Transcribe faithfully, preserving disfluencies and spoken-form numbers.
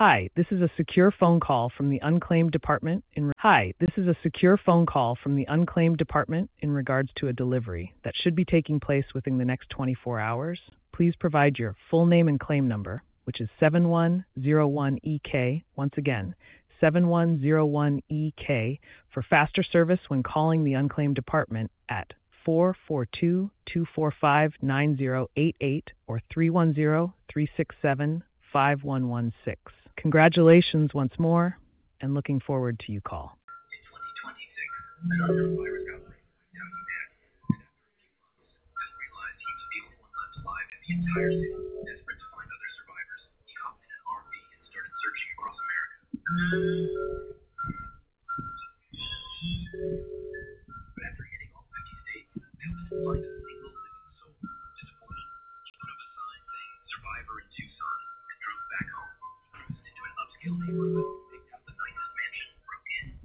Hi, this is a secure phone call from the unclaimed department in Hi, this is a secure phone call from the unclaimed department in regards to a delivery that should be taking place within the next twenty-four hours. Please provide your full name and claim number, which is seven one zero one E K. Once again, seven one zero one E K for faster service when calling the unclaimed department at four four two, two four five, nine zero eight eight or three one zero, three six seven, five one one six. Congratulations once more, and looking forward to you call. In twenty twenty-six, another virus outbreak wiped out humanity, and after a few months, Bill realized he was the only one left alive in the entire city. Desperate to find other survivors, he hopped in an R V and started searching across America. But after hitting all fifty states, Bill didn't find a single living soul. Disappointed, he put up a sign saying "Survivor in Tucson" and drove back home. He cruised into an upscale neighborhood.